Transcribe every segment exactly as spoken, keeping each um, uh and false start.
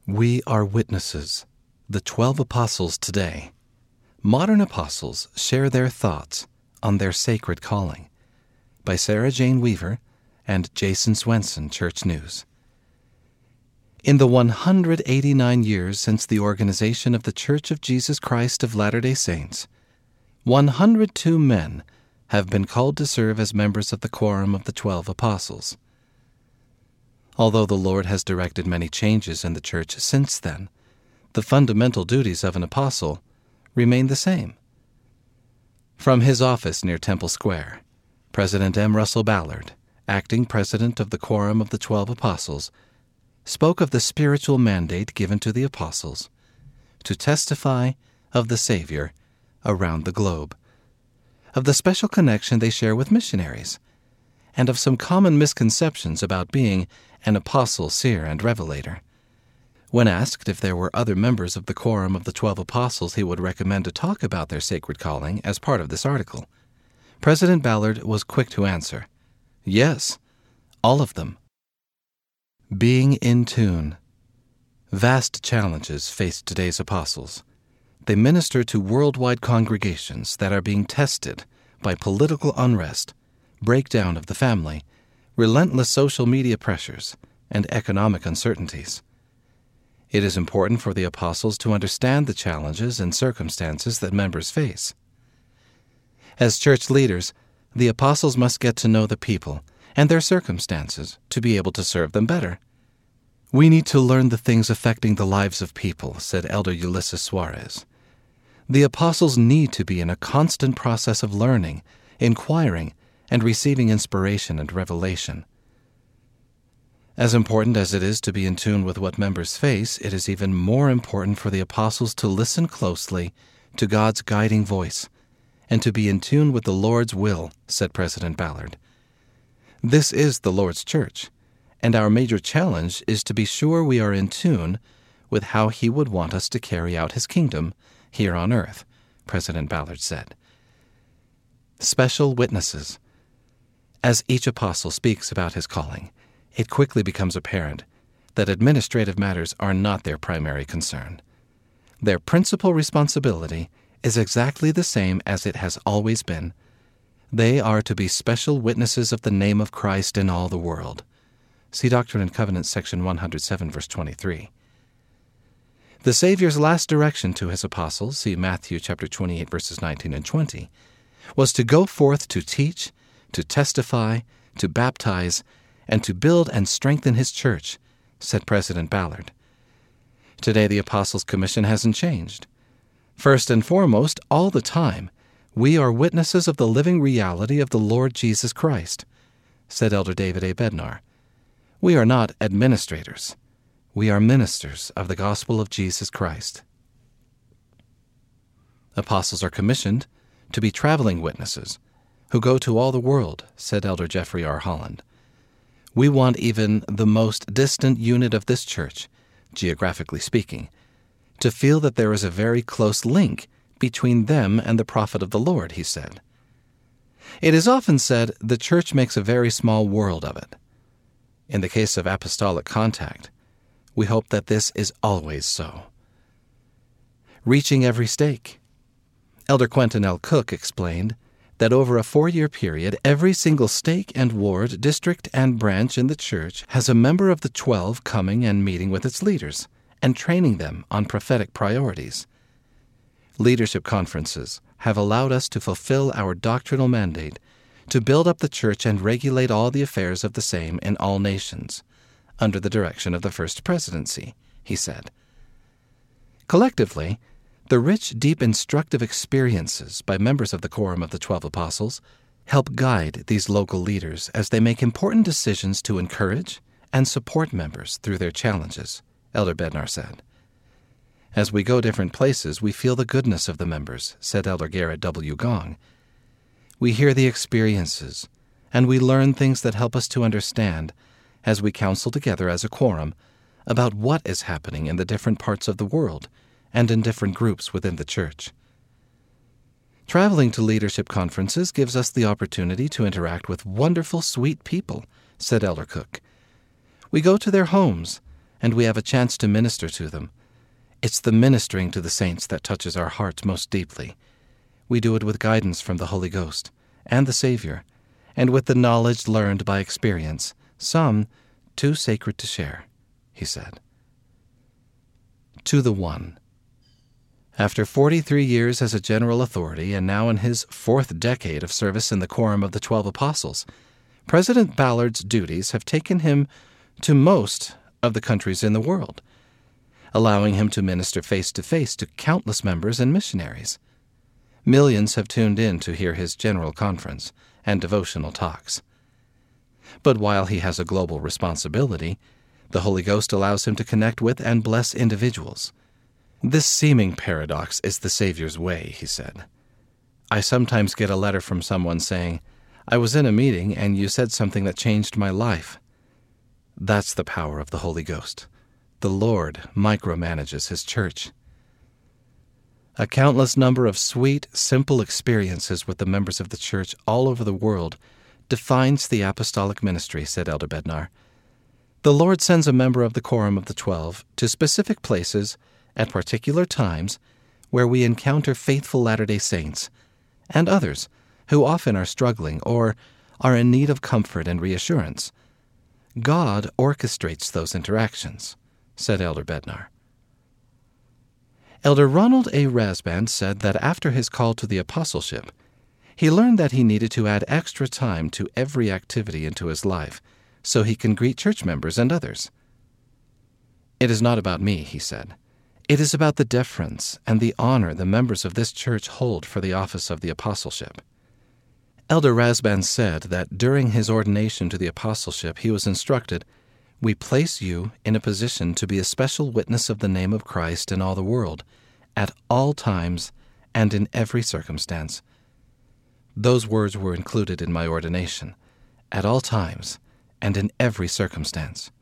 We are witnesses, the twelve apostles today. Modern apostles share their thoughts on their sacred calling, by Sarah Jane Weaver and Jason Swenson, Church News. In the one hundred eighty-nine years since the organization of the Church of Jesus Christ of Latter-day Saints, one hundred two men have been called to serve as members of the Quorum of the Twelve Apostles. Although the Lord has directed many changes in the Church since then, the fundamental duties of an apostle remain the same. From his office near Temple Square, President M. Russell Ballard, acting president of the Quorum of the Twelve Apostles, spoke of the spiritual mandate given to the apostles to testify of the Savior around the globe, of the special connection they share with missionaries, and of some common misconceptions about being an apostle, seer, and revelator. When asked if there were other members of the Quorum of the Twelve Apostles he would recommend to talk about their sacred calling as part of this article, President Ballard was quick to answer, yes, all of them. Being in tune. Vast challenges face today's apostles. They minister to worldwide congregations that are being tested by political unrest, breakdown of the family, relentless social media pressures, and economic uncertainties. It is important for the apostles to understand the challenges and circumstances that members face. As church leaders, the apostles must get to know the people and their circumstances to be able to serve them better. We need to learn the things affecting the lives of people, said Elder Ulysses Suarez. The apostles need to be in a constant process of learning, inquiring, and receiving inspiration and revelation. As important as it is to be in tune with what members face, it is even more important for the apostles to listen closely to God's guiding voice and to be in tune with the Lord's will, said President Ballard. This is the Lord's church, and our major challenge is to be sure we are in tune with how He would want us to carry out His kingdom here on earth, President Ballard said. Special witnesses. As each apostle speaks about his calling, it quickly becomes apparent that administrative matters are not their primary concern. Their principal responsibility is exactly the same as it has always been. They are to be special witnesses of the name of Christ in all the world. See Doctrine and Covenants, section one hundred seven, verse twenty-three. The Savior's last direction to his apostles, see Matthew chapter twenty-eight, verses nineteen and twenty, was to go forth to teach, to testify, to baptize, and to build and strengthen his church, said President Ballard. Today the Apostles' Commission hasn't changed. First and foremost, all the time, we are witnesses of the living reality of the Lord Jesus Christ, said Elder David A. Bednar. We are not administrators. We are ministers of the gospel of Jesus Christ. Apostles are commissioned to be traveling witnesses who go to all the world, said Elder Jeffrey R. Holland. We want even the most distant unit of this church, geographically speaking, to feel that there is a very close link between them and the prophet of the Lord, he said. It is often said the church makes a very small world of it. In the case of apostolic contact, we hope that this is always so. Reaching every stake. Elder Quentin L. Cook explained that over a four-year period, every single stake and ward, district, and branch in the church has a member of the twelve coming and meeting with its leaders and training them on prophetic priorities. Leadership conferences have allowed us to fulfill our doctrinal mandate to build up the church and regulate all the affairs of the same in all nations, under the direction of the First Presidency, he said. Collectively, the rich, deep, instructive experiences by members of the Quorum of the Twelve Apostles help guide these local leaders as they make important decisions to encourage and support members through their challenges, Elder Bednar said. As we go different places, we feel the goodness of the members, said Elder Garrett W. Gong. We hear the experiences, and we learn things that help us to understand, as we counsel together as a quorum, about what is happening in the different parts of the world and in different groups within the church. Traveling to leadership conferences gives us the opportunity to interact with wonderful, sweet people, said Elder Cook. We go to their homes and we have a chance to minister to them. It's the ministering to the saints that touches our hearts most deeply. We do it with guidance from the Holy Ghost and the Savior, and with the knowledge learned by experience, some too sacred to share, he said. To the One. After forty-three years as a general authority and now in his fourth decade of service in the Quorum of the Twelve Apostles, President Ballard's duties have taken him to most of the countries in the world, allowing him to minister face-to-face to countless members and missionaries. Millions have tuned in to hear his general conference and devotional talks. But while he has a global responsibility, the Holy Ghost allows him to connect with and bless individuals. This seeming paradox is the Savior's way, he said. I sometimes get a letter from someone saying, I was in a meeting and you said something that changed my life. That's the power of the Holy Ghost. The Lord micromanages his church. A countless number of sweet, simple experiences with the members of the church all over the world defines the apostolic ministry, said Elder Bednar. The Lord sends a member of the Quorum of the Twelve to specific places at particular times where we encounter faithful Latter-day Saints and others who often are struggling or are in need of comfort and reassurance. God orchestrates those interactions, said Elder Bednar. Elder Ronald A. Rasband said that after his call to the apostleship, he learned that he needed to add extra time to every activity into his life so he can greet church members and others. It is not about me, he said. It is about the deference and the honor the members of this church hold for the office of the apostleship. Elder Rasband said that during his ordination to the apostleship he was instructed, we place you in a position to be a special witness of the name of Christ in all the world, at all times and in every circumstance. Those words were included in my ordination, at all times and in every circumstance.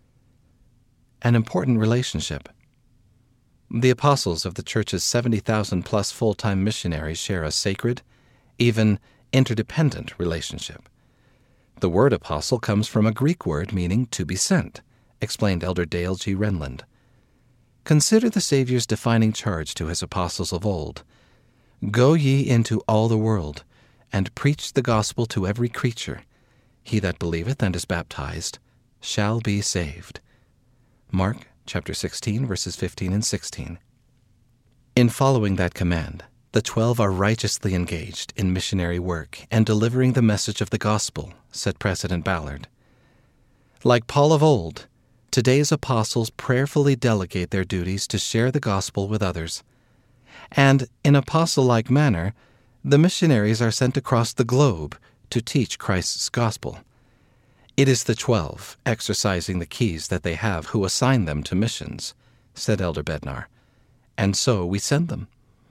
An important relationship. The apostles of the church's seventy thousand plus full-time missionaries share a sacred, even interdependent relationship. The word apostle comes from a Greek word meaning to be sent, explained Elder Dale G. Renland. Consider the Savior's defining charge to his apostles of old. Go ye into all the world, and preach the gospel to every creature. He that believeth and is baptized shall be saved. Mark chapter sixteen, verses fifteen and sixteen. In following that command, the twelve are righteously engaged in missionary work and delivering the message of the gospel, said President Ballard. Like Paul of old, today's apostles prayerfully delegate their duties to share the gospel with others. And in apostle-like manner, the missionaries are sent across the globe to teach Christ's gospel. It is the twelve, exercising the keys that they have, who assign them to missions, said Elder Bednar. And so we send them.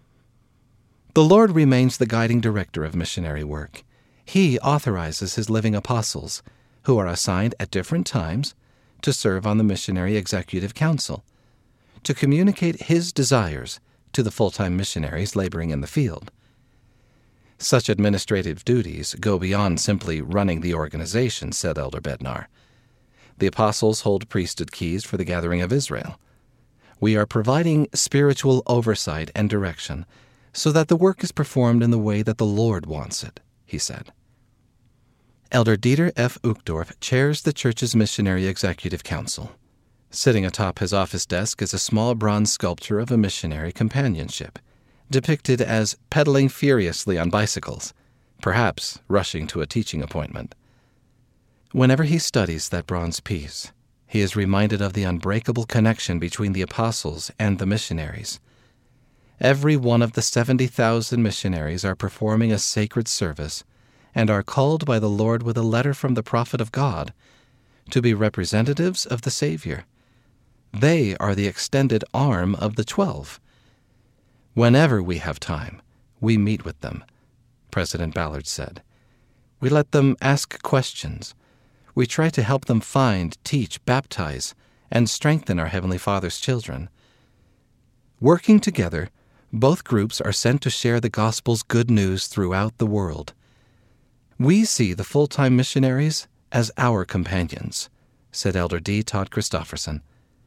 The Lord remains the guiding director of missionary work. He authorizes his living apostles, who are assigned at different times to serve on the Missionary Executive Council, to communicate his desires to the full-time missionaries laboring in the field. Such administrative duties go beyond simply running the organization, said Elder Bednar. The apostles hold priesthood keys for the gathering of Israel. We are providing spiritual oversight and direction so that the work is performed in the way that the Lord wants it, he said. Elder Dieter F. Uchtdorf chairs the church's Missionary Executive Council. Sitting atop his office desk is a small bronze sculpture of a missionary companionship, depicted as pedaling furiously on bicycles, perhaps rushing to a teaching appointment. Whenever he studies that bronze piece, he is reminded of the unbreakable connection between the apostles and the missionaries. Every one of the seventy thousand missionaries are performing a sacred service and are called by the Lord with a letter from the prophet of God to be representatives of the Savior. They are the extended arm of the twelve. Whenever we have time, we meet with them, President Ballard said. We let them ask questions. We try to help them find, teach, baptize, and strengthen our Heavenly Father's children. Working together, both groups are sent to share the gospel's good news throughout the world. We see the full-time missionaries as our companions, said Elder D. Todd Christofferson.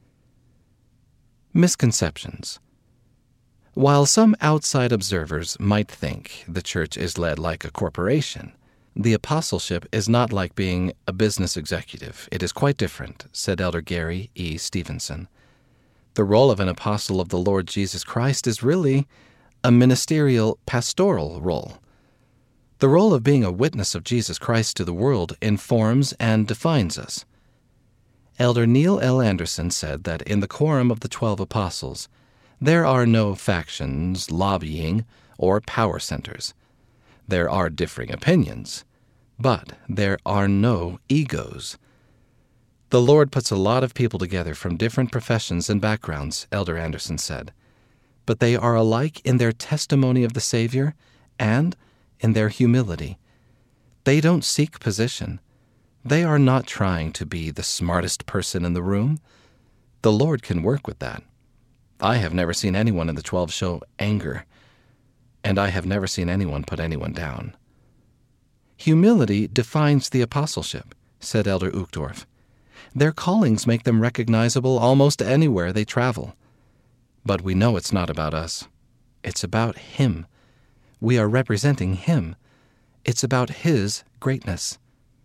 Misconceptions. While some outside observers might think the church is led like a corporation, the apostleship is not like being a business executive. It is quite different, said Elder Gary E. Stevenson. The role of an apostle of the Lord Jesus Christ is really a ministerial, pastoral role. The role of being a witness of Jesus Christ to the world informs and defines us. Elder Neil L. Anderson said that in the quorum of the Twelve Apostles, there are no factions, lobbying, or power centers. There are differing opinions, but there are no egos. The Lord puts a lot of people together from different professions and backgrounds, Elder Anderson said, but they are alike in their testimony of the Savior and in their humility. They don't seek position. They are not trying to be the smartest person in the room. The Lord can work with that. I have never seen anyone in the Twelve show anger, and I have never seen anyone put anyone down. Humility defines the apostleship, said Elder Uchtdorf. Their callings make them recognizable almost anywhere they travel. But we know it's not about us. It's about Him. We are representing Him. It's about His greatness.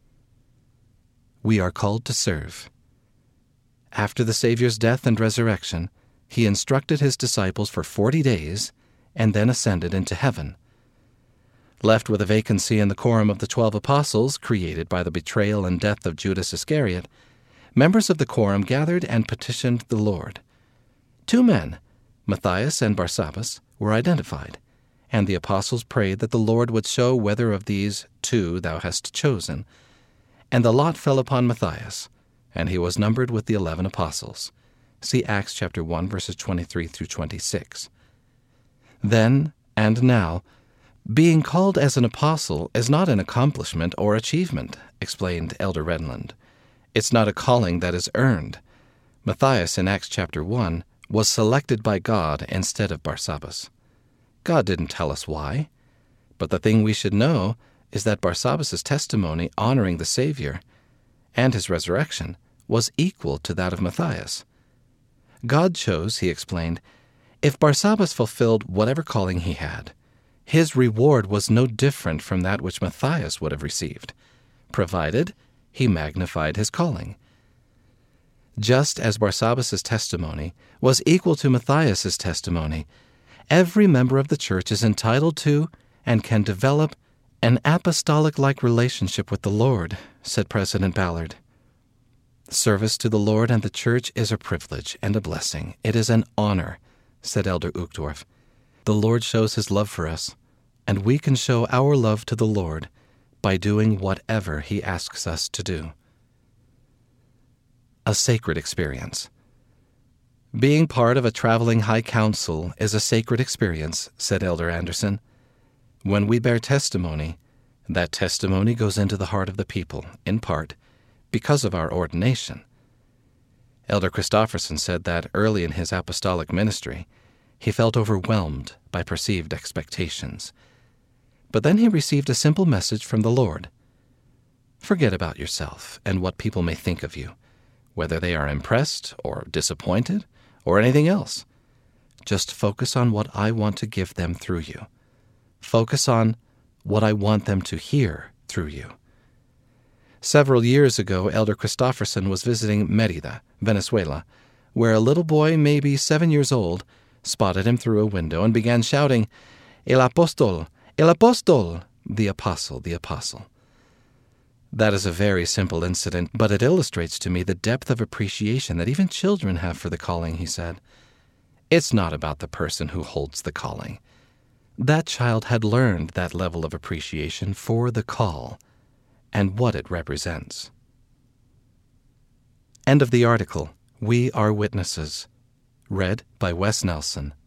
We are called to serve. After the Savior's death and resurrection, He instructed His disciples for forty days and then ascended into heaven. Left with a vacancy in the quorum of the Twelve Apostles, created by the betrayal and death of Judas Iscariot, members of the quorum gathered and petitioned the Lord. Two men, Matthias and Barsabbas, were identified, and the apostles prayed that the Lord would show whether of these two thou hast chosen. And the lot fell upon Matthias, and he was numbered with the eleven apostles. See Acts chapter one, verses twenty-three through twenty-six. Then and now, being called as an apostle is not an accomplishment or achievement, explained Elder Redland. It's not a calling that is earned. Matthias in Acts chapter one was selected by God instead of Barsabbas. God didn't tell us why, but the thing we should know is that Barsabbas' testimony honoring the Savior and his resurrection was equal to that of Matthias. God chose, he explained, if Barsabbas fulfilled whatever calling he had, his reward was no different from that which Matthias would have received, provided he magnified his calling. Just as Barsabbas' testimony was equal to Matthias' testimony, every member of the church is entitled to and can develop an apostolic-like relationship with the Lord, said President Ballard. Service to the Lord and the church is a privilege and a blessing. It is an honor, said Elder Uchtdorf. The Lord shows His love for us, and we can show our love to the Lord by doing whatever He asks us to do. A sacred experience. Being part of a traveling high council is a sacred experience, said Elder Anderson. When we bear testimony, that testimony goes into the heart of the people, in part, because of our ordination. Elder Christofferson said that early in his apostolic ministry, he felt overwhelmed by perceived expectations. But then he received a simple message from the Lord. Forget about yourself and what people may think of you, whether they are impressed or disappointed or anything else. Just focus on what I want to give them through you. Focus on what I want them to hear through you. Several years ago, Elder Christofferson was visiting Mérida, Venezuela, where a little boy, maybe seven years old, spotted him through a window and began shouting, El apóstol, el apóstol, the apostle, the apostle. That is a very simple incident, but it illustrates to me the depth of appreciation that even children have for the calling, he said. It's not about the person who holds the calling. That child had learned that level of appreciation for the call and what it represents. End of the article. We Are Witnesses. Read by Wes Nelson.